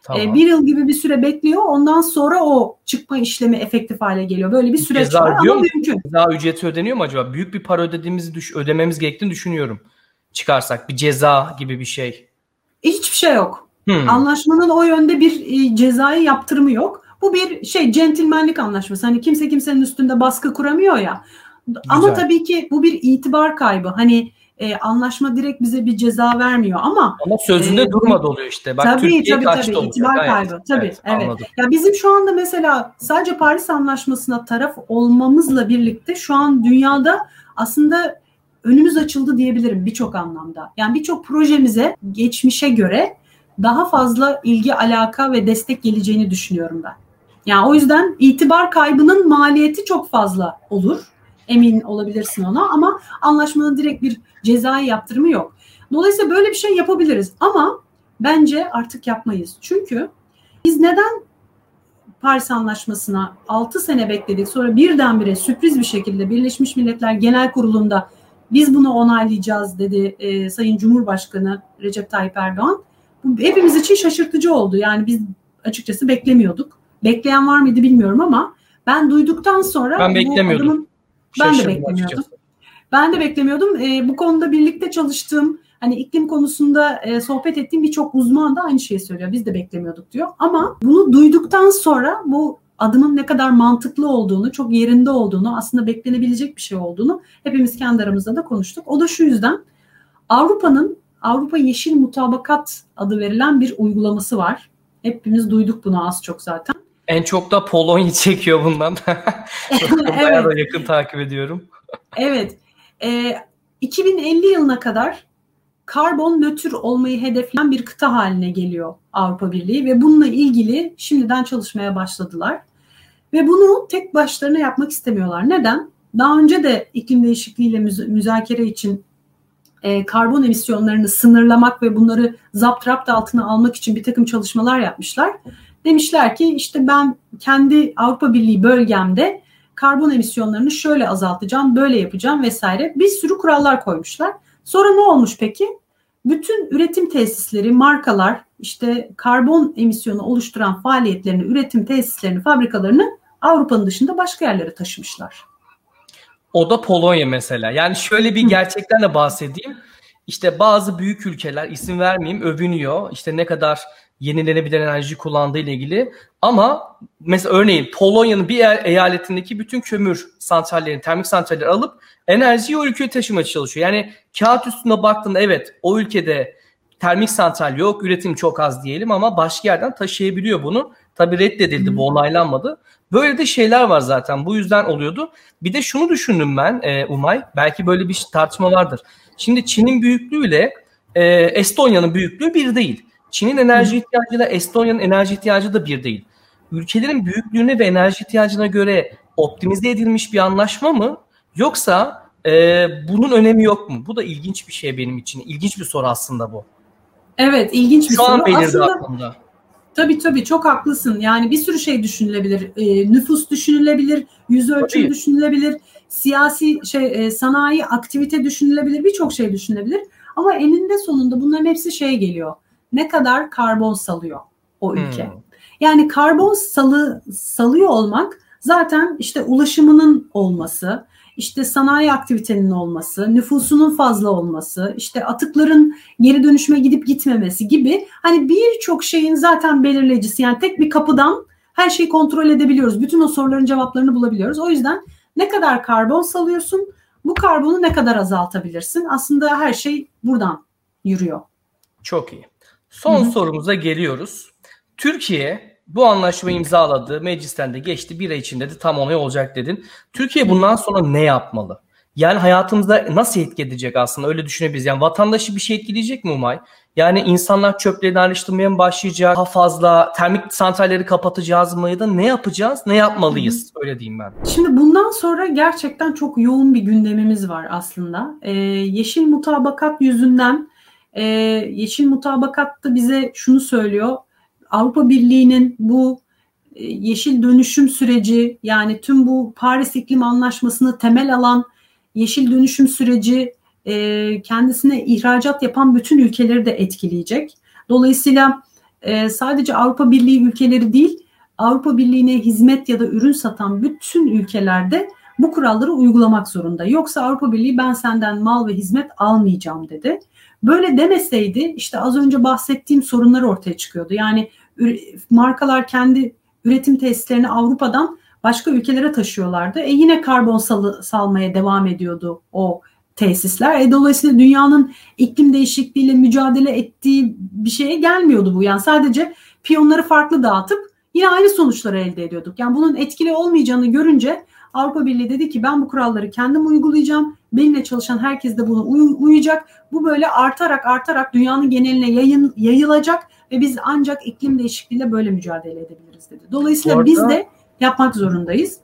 Tamam. 1 yıl gibi bir süre bekliyor. Ondan sonra o çıkma işlemi efektif hale geliyor. Böyle bir süreç Ceza var ama ödüyor mu? mümkün. Ceza ücreti ödeniyor mu acaba? Büyük bir para ödememiz gerektiğini düşünüyorum. Çıkarsak bir ceza gibi bir şey. Hiçbir şey yok. Anlaşmanın o yönde bir cezai yaptırımı yok. Bu bir centilmenlik anlaşması. Hani kimse kimsenin üstünde baskı kuramıyor ya. Güzel. Ama tabii ki bu bir itibar kaybı. Hani anlaşma direkt bize bir ceza vermiyor ama sözünde durmadı oluyor işte. Bak, tabii kaçta itibar kaybı. Tabii, evet. Anladım. Ya bizim şu anda mesela sadece Paris Anlaşması'na taraf olmamızla birlikte şu an dünyada aslında önümüz açıldı diyebilirim birçok anlamda. Yani birçok projemize geçmişe göre daha fazla ilgi, alaka ve destek geleceğini düşünüyorum ben. Yani o yüzden itibar kaybının maliyeti çok fazla olur. Emin olabilirsin ona ama anlaşmanın direkt bir cezai yaptırımı yok. Dolayısıyla böyle bir şey yapabiliriz ama bence artık yapmayız. Çünkü biz neden Paris Anlaşması'na 6 sene bekledik, sonra birdenbire sürpriz bir şekilde Birleşmiş Milletler Genel Kurulu'nda biz bunu onaylayacağız dedi Sayın Cumhurbaşkanı Recep Tayyip Erdoğan. Bu hepimiz için şaşırtıcı oldu. Yani biz açıkçası beklemiyorduk. Bekleyen var mıydı bilmiyorum ama ben duyduktan sonra ben beklemiyordum. Ben de beklemiyordum. Bu konuda birlikte çalıştığım, hani iklim konusunda sohbet ettiğim birçok uzman da aynı şeyi söylüyor. Biz de beklemiyorduk diyor. Ama bunu duyduktan sonra bu adımın ne kadar mantıklı olduğunu, çok yerinde olduğunu, aslında beklenebilecek bir şey olduğunu hepimiz kendi aramızda da konuştuk. O da şu yüzden Avrupa Yeşil Mutabakat adı verilen bir uygulaması var. Hepimiz duyduk bunu az çok zaten. En çok da Polonya çekiyor bundan. Bayağı da yakın takip ediyorum. Evet. 2050 yılına kadar karbon nötr olmayı hedefleyen bir kıta haline geliyor Avrupa Birliği ve bununla ilgili şimdiden çalışmaya başladılar. Ve bunu tek başlarına yapmak istemiyorlar. Neden? Daha önce de iklim değişikliğiyle müzakere için karbon emisyonlarını sınırlamak ve bunları zapt altına almak için bir takım çalışmalar yapmışlar. Demişler ki işte ben kendi Avrupa Birliği bölgemde karbon emisyonlarını şöyle azaltacağım, böyle yapacağım vesaire. Bir sürü kurallar koymuşlar. Sonra ne olmuş peki? Bütün üretim tesisleri, markalar işte karbon emisyonu oluşturan faaliyetlerini, üretim tesislerini, fabrikalarını Avrupa'nın dışında başka yerlere taşımışlar. O da Polonya mesela. Yani şöyle bir gerçekten de bahsedeyim. İşte bazı büyük ülkeler, isim vermeyeyim, övünüyor. İşte ne kadar yenilenebilen enerji kullandığı ile ilgili. Ama mesela örneğin Polonya'nın bir eyaletindeki bütün kömür santrallerini, termik santralleri alıp enerjiyi o ülkeye taşımaya çalışıyor. Yani kağıt üstünde baktığında evet o ülkede termik santral yok, üretim çok az diyelim ama başka yerden taşıyabiliyor bunu. Tabii reddedildi, bu onaylanmadı. Böyle de şeyler var zaten, bu yüzden oluyordu. Bir de şunu düşündüm ben Umay, belki böyle bir tartışma vardır. Şimdi Çin'in büyüklüğüyle Estonya'nın büyüklüğü bir değil. Çin'in enerji ihtiyacıyla Estonya'nın enerji ihtiyacı da bir değil. Ülkelerin büyüklüğüne ve enerji ihtiyacına göre optimize edilmiş bir anlaşma mı? Yoksa bunun önemi yok mu? Bu da ilginç bir şey benim için. İlginç bir soru aslında bu. Evet, ilginç bir soru. Şu an belirdi aklımda. Tabii çok haklısın. Yani bir sürü şey düşünülebilir. Nüfus düşünülebilir, yüz ölçümü düşünülebilir, siyasi sanayi aktivite düşünülebilir, birçok şey düşünülebilir. Ama eninde sonunda bunların hepsi geliyor. Ne kadar karbon salıyor o ülke? Yani karbon salıyor olmak zaten işte ulaşımının olması, işte sanayi aktivitenin olması, nüfusunun fazla olması, işte atıkların geri dönüşüme gidip gitmemesi gibi hani birçok şeyin zaten belirleyicisi. Yani tek bir kapıdan her şeyi kontrol edebiliyoruz. Bütün o soruların cevaplarını bulabiliyoruz. O yüzden ne kadar karbon salıyorsun, bu karbonu ne kadar azaltabilirsin? Aslında her şey buradan yürüyor. Çok iyi. Son sorumuza geliyoruz. Türkiye bu anlaşmayı imzaladı, meclisten de geçti, bir ay içinde de tam onay olacak dedin. Türkiye bundan sonra ne yapmalı? Yani hayatımızda nasıl etki edecek aslında, öyle düşünebiliriz. Yani vatandaşı bir şey etkileyecek mi Umay? Yani insanlar çöplerini ayrıştırmaya mı başlayacak? Daha fazla termik santralleri kapatacağız mı ya da ne yapacağız, ne yapmalıyız? Öyle diyeyim ben. Şimdi bundan sonra gerçekten çok yoğun bir gündemimiz var aslında. Yeşil mutabakat yüzünden, Yeşil mutabakat da bize şunu söylüyor. Avrupa Birliği'nin bu yeşil dönüşüm süreci, yani tüm bu Paris İklim Anlaşması'nı temel alan yeşil dönüşüm süreci kendisine ihracat yapan bütün ülkeleri de etkileyecek. Dolayısıyla sadece Avrupa Birliği ülkeleri değil, Avrupa Birliği'ne hizmet ya da ürün satan bütün ülkelerde bu kuralları uygulamak zorunda. Yoksa Avrupa Birliği ben senden mal ve hizmet almayacağım dedi. Böyle demeseydi işte az önce bahsettiğim sorunlar ortaya çıkıyordu. Yani markalar kendi üretim tesislerini Avrupa'dan başka ülkelere taşıyorlardı. Yine karbon salmaya devam ediyordu o tesisler. Dolayısıyla dünyanın iklim değişikliğiyle mücadele ettiği bir şeye gelmiyordu bu. Yani sadece piyonları farklı dağıtıp yine aynı sonuçları elde ediyorduk. Yani bunun etkili olmayacağını görünce Avrupa Birliği dedi ki ben bu kuralları kendim uygulayacağım. Benimle çalışan herkes de buna uyacak. Bu böyle artarak dünyanın geneline yayılacak ve biz ancak iklim değişikliğiyle böyle mücadele edebiliriz dedi. Dolayısıyla biz de yapmak zorundayız.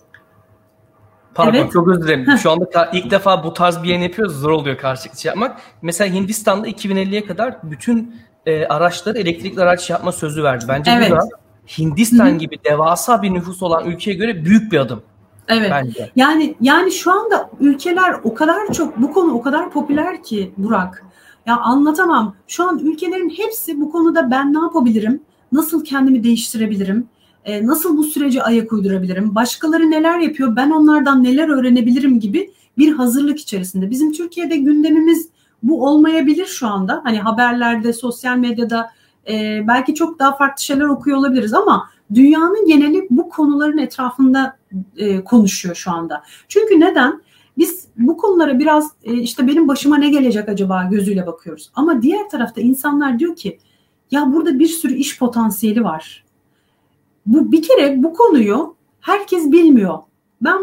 Pardon, evet. Çok özür dilerim. Şu anda ilk defa bu tarz bir yayın yapıyoruz. Zor oluyor karşılıklı şey yapmak. Mesela Hindistan'da 2050'ye kadar bütün araçları elektrikli araç yapma sözü verdi. Bence bu da Hindistan gibi devasa bir nüfus olan ülkeye göre büyük bir adım. Evet. Bence. Yani şu anda ülkeler o kadar çok, bu konu o kadar popüler ki Burak. Ya anlatamam. Şu an ülkelerin hepsi bu konuda ben ne yapabilirim? Nasıl kendimi değiştirebilirim? Nasıl bu sürece ayak uydurabilirim? Başkaları neler yapıyor? Ben onlardan neler öğrenebilirim gibi bir hazırlık içerisinde. Bizim Türkiye'de gündemimiz bu olmayabilir şu anda. Hani haberlerde, sosyal medyada belki çok daha farklı şeyler okuyor olabiliriz ama dünyanın geneli bu konuların etrafında konuşuyor şu anda. Çünkü neden? Biz bu konulara biraz işte benim başıma ne gelecek acaba gözüyle bakıyoruz. Ama diğer tarafta insanlar diyor ki ya burada bir sürü iş potansiyeli var. Bir kere bu konuyu herkes bilmiyor. Ben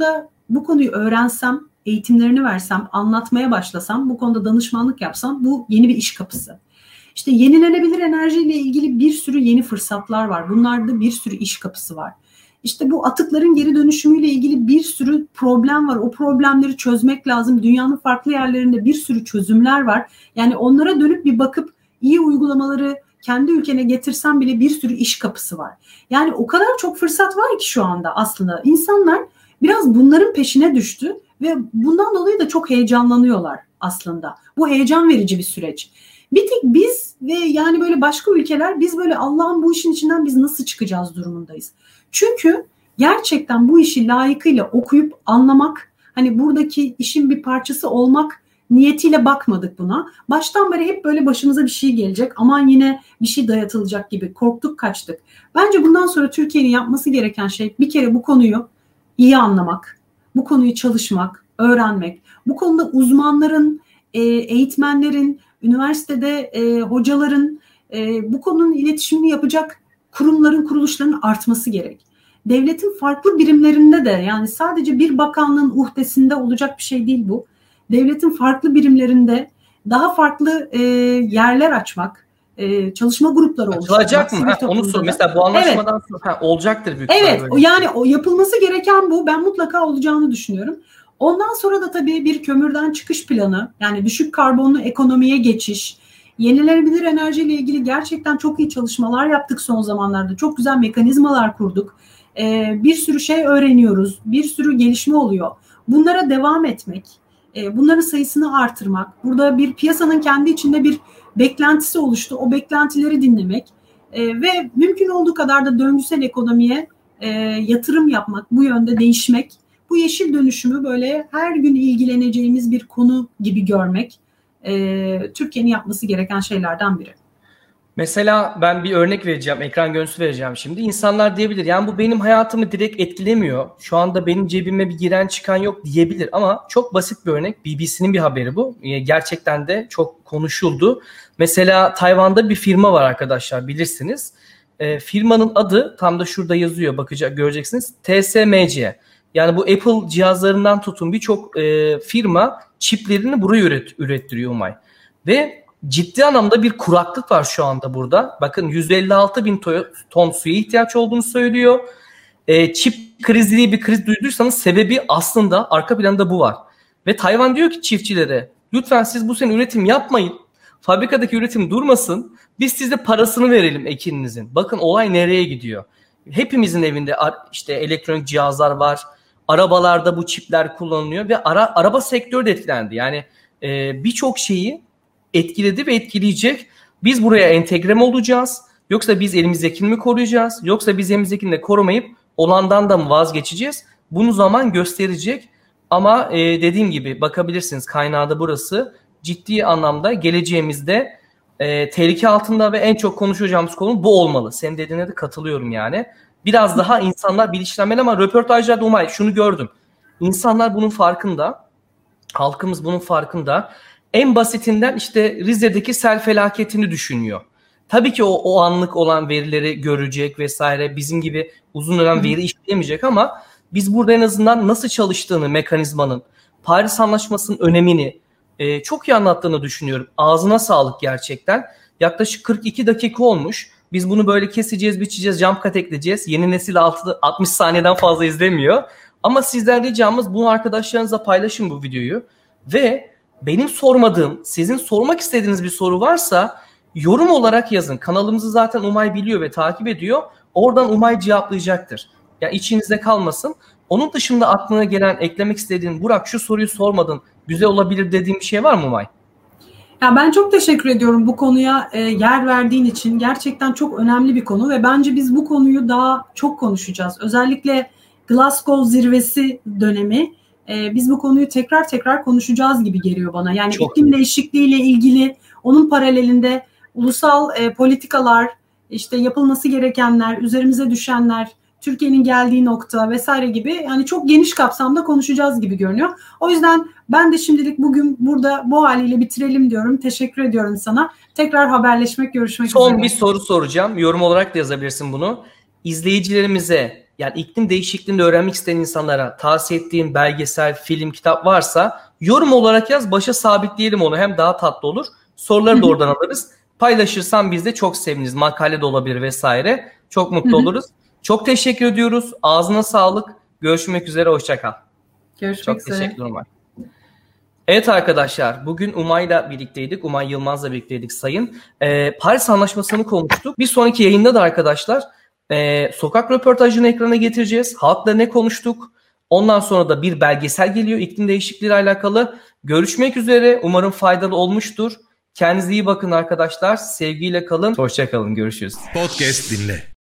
bu konuyu öğrensem, eğitimlerini versem, anlatmaya başlasam, bu konuda danışmanlık yapsam bu yeni bir iş kapısı. İşte yenilenebilir enerjiyle ilgili bir sürü yeni fırsatlar var. Bunlarda bir sürü iş kapısı var. İşte bu atıkların geri dönüşümüyle ilgili bir sürü problem var. O problemleri çözmek lazım. Dünyanın farklı yerlerinde bir sürü çözümler var. Yani onlara dönüp bir bakıp iyi uygulamaları kendi ülkene getirsen bile bir sürü iş kapısı var. Yani o kadar çok fırsat var ki şu anda aslında. İnsanlar biraz bunların peşine düştü ve bundan dolayı da çok heyecanlanıyorlar aslında. Bu heyecan verici bir süreç. Bir tek biz ve yani böyle başka ülkeler biz böyle Allah'ın bu işin içinden biz nasıl çıkacağız durumundayız. Çünkü gerçekten bu işi layıkıyla okuyup anlamak, hani buradaki işin bir parçası olmak niyetiyle bakmadık buna. Baştan beri hep böyle başımıza bir şey gelecek, aman yine bir şey dayatılacak gibi korktuk, kaçtık. Bence bundan sonra Türkiye'nin yapması gereken şey bir kere bu konuyu iyi anlamak, bu konuyu çalışmak, öğrenmek, bu konuda uzmanların, eğitmenlerin, üniversitede hocaların, bu konunun iletişimini yapacak kurumların, kuruluşların artması gerek. Devletin farklı birimlerinde de, yani sadece bir bakanlığın uhdesinde olacak bir şey değil bu. Devletin farklı birimlerinde daha farklı yerler açmak, çalışma grupları oluşturmak. Açılacak mı? Onu sor. Mesela bu anlaşmadan sonra olacaktır büyük ihtimalle. Evet, yani o yapılması gereken bu. Ben mutlaka olacağını düşünüyorum. Ondan sonra da tabii bir kömürden çıkış planı, yani düşük karbonlu ekonomiye geçiş, yenilenebilir enerjiyle ilgili gerçekten çok iyi çalışmalar yaptık son zamanlarda. Çok güzel mekanizmalar kurduk. Bir sürü şey öğreniyoruz. Bir sürü gelişme oluyor. Bunlara devam etmek, bunların sayısını artırmak. Burada bir piyasanın kendi içinde bir beklentisi oluştu. O beklentileri dinlemek ve mümkün olduğu kadar da döngüsel ekonomiye yatırım yapmak, bu yönde değişmek. Bu yeşil dönüşümü böyle her gün ilgileneceğimiz bir konu gibi görmek Türkiye'nin yapması gereken şeylerden biri. Mesela ben bir örnek vereceğim, ekran görüntüsü vereceğim şimdi. İnsanlar diyebilir yani bu benim hayatımı direkt etkilemiyor. Şu anda benim cebime bir giren çıkan yok diyebilir ama çok basit bir örnek. BBC'nin bir haberi bu. Gerçekten de çok konuşuldu. Mesela Tayvan'da bir firma var arkadaşlar, bilirsiniz. Firmanın adı tam da şurada yazıyor, göreceksiniz. TSMC. Yani bu Apple cihazlarından tutun birçok firma çiplerini buraya ürettiriyor Umay. Ve ciddi anlamda bir kuraklık var şu anda burada. Bakın 156 bin ton suya ihtiyaç olduğunu söylüyor. Çip krizi diye bir kriz duyduysanız sebebi aslında arka planda bu var. Ve Tayvan diyor ki çiftçilere lütfen siz bu sene üretim yapmayın. Fabrikadaki üretim durmasın. Biz size parasını verelim ekininizin. Bakın olay nereye gidiyor. Hepimizin evinde işte elektronik cihazlar var. Arabalarda bu çipler kullanılıyor ve araba sektörü de etkilendi. Yani birçok şeyi etkiledi ve etkileyecek. Biz buraya entegre mi olacağız? Yoksa biz elimizdekini mi koruyacağız? Yoksa biz elimizdekini de korumayıp olandan da mı vazgeçeceğiz? Bunu zaman gösterecek. Ama dediğim gibi bakabilirsiniz, kaynağı da burası. Ciddi anlamda geleceğimizde tehlike altında ve en çok konuşacağımız konu bu olmalı. Senin dediğine de katılıyorum yani. Biraz daha insanlar bilinçlenmeli ama röportajlarda Umay şunu gördüm. İnsanlar bunun farkında. Halkımız bunun farkında. En basitinden işte Rize'deki sel felaketini düşünüyor. Tabii ki o anlık olan verileri görecek vesaire, bizim gibi uzun dönem veri işleyemeyecek ama biz burada en azından nasıl çalıştığını, mekanizmanın, Paris Anlaşması'nın önemini çok iyi anlattığını düşünüyorum. Ağzına sağlık gerçekten. Yaklaşık 42 dakika olmuş. Biz bunu böyle keseceğiz, biçeceğiz, jump cut ekleyeceğiz. Yeni nesil 60 saniyeden fazla izlemiyor. Ama sizden ricamız, bunu arkadaşlarınızla paylaşın bu videoyu. Ve benim sormadığım, sizin sormak istediğiniz bir soru varsa yorum olarak yazın. Kanalımızı zaten Umay biliyor ve takip ediyor. Oradan Umay cevaplayacaktır. Yani içinizde kalmasın. Onun dışında aklına gelen, eklemek istediğin, Burak şu soruyu sormadın, güzel olabilir dediğin bir şey var mı Umay? Ya ben çok teşekkür ediyorum bu konuya yer verdiğin için. Gerçekten çok önemli bir konu ve bence biz bu konuyu daha çok konuşacağız. Özellikle Glasgow zirvesi dönemi biz bu konuyu tekrar konuşacağız gibi geliyor bana. Yani çok iklim değişikliğiyle ilgili onun paralelinde ulusal politikalar, işte yapılması gerekenler, üzerimize düşenler, Türkiye'nin geldiği nokta vesaire gibi, yani çok geniş kapsamda konuşacağız gibi görünüyor. O yüzden ben de şimdilik bugün burada bu haliyle bitirelim diyorum. Teşekkür ediyorum sana. Tekrar haberleşmek, görüşmek üzere. Son bir soru soracağım. Yorum olarak da yazabilirsin bunu. İzleyicilerimize, yani iklim değişikliğini öğrenmek isteyen insanlara tavsiye ettiğin belgesel, film, kitap varsa yorum olarak yaz. Başa sabitleyelim onu. Hem daha tatlı olur. Soruları da oradan alırız. Paylaşırsan biz de çok seviniriz. Makale de olabilir vesaire. Çok mutlu oluruz. Çok teşekkür ediyoruz. Ağzına sağlık. Görüşmek üzere. Hoşça kal. Görüşmek üzere. Çok teşekkürler Umay. Evet arkadaşlar, bugün Umay'la birlikteydik. Umay Yılmaz'la birlikteydik sayın. Paris Anlaşması'nı konuştuk. Bir sonraki yayında da arkadaşlar sokak röportajını ekrana getireceğiz. Halkla ne konuştuk? Ondan sonra da bir belgesel geliyor iklim değişikliği ile alakalı. Görüşmek üzere. Umarım faydalı olmuştur. Kendinize iyi bakın arkadaşlar. Sevgiyle kalın. Hoşça kalın. Görüşürüz. Podcast dinle.